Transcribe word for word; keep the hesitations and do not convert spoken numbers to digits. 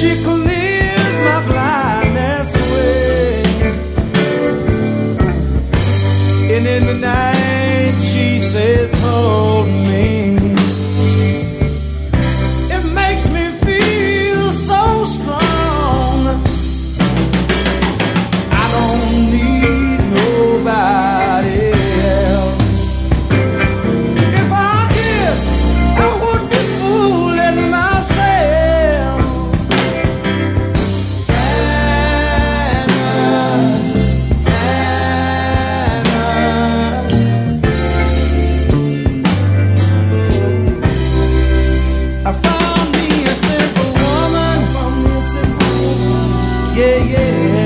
She clears my blindness away. And in the night she says, hold me. It makes me feel so strong. I don't need nobody else. If I did, I would be fooling myself. I found me a simple woman. Yeah, yeah.